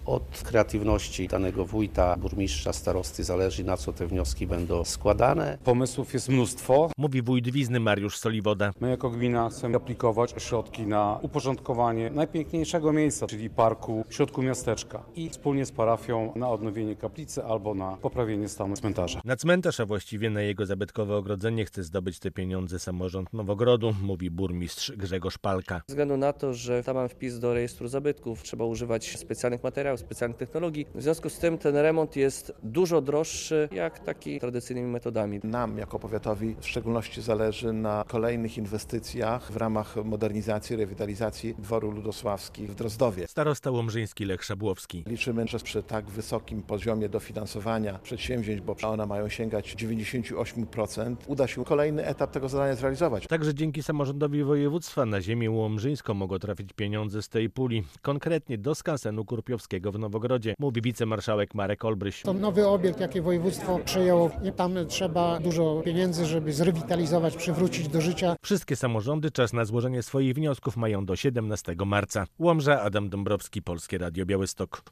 Od kreatywności danego wójta, burmistrza, starosty zależy, na co te wnioski będą składane. Pomysłów jest mnóstwo. Mówi wójt Wizny Mariusz Soliwoda. My jako gmina chcemy aplikować o środki na uporządkowanie najpiękniejszego miejsca, czyli parku w środku miasteczka i wspólnie z parafią na odnowienie kaplicy albo na poprawienie stanu cmentarza. Na cmentarz, a właściwie na jego zabytkowe ogrodzenie chce zdobyć te pieniądze samorząd Nowogrodu, mówi burmistrz Grzegorz Palka. Ze względu na to, że tam mam wpis do rejestru zabytków, trzeba używać specjalnych materiałów, specjalnych technologii. W związku z tym ten remont jest dużo droższy jak taki tradycyjnymi metodami. Nam jako powiatowi w szczególności zależy na kolejnych inwestycjach w ramach modernizacji, rewitalizacji dworu ludosławskich w Drozdowie. Starosta łomżyński Lech Szabłowski. Liczymy, że przy tak wysokim poziomie dofinansowania przedsięwzięć, bo one mają sięgać 98%, uda się kolejny etap tego zadania zrealizować. Także dzięki samorządowi województwa na ziemię łomżyńską mogą trafić pieniądze z tej puli, konkretnie do skansenu Kurpiowskiego w Nowogrodzie, mówi wicemarszałek Marek Olbryś. To nowy obiekt, jaki województwo przejęło i tam trzeba dużo pieniędzy, żeby zrewitalizować, przywrócić do życia. Wszystkie samorządy czas na złożenie swoich wniosków mają do 17 marca. Łomża, Adam Dąbrowski, Polskie Radio Białystok.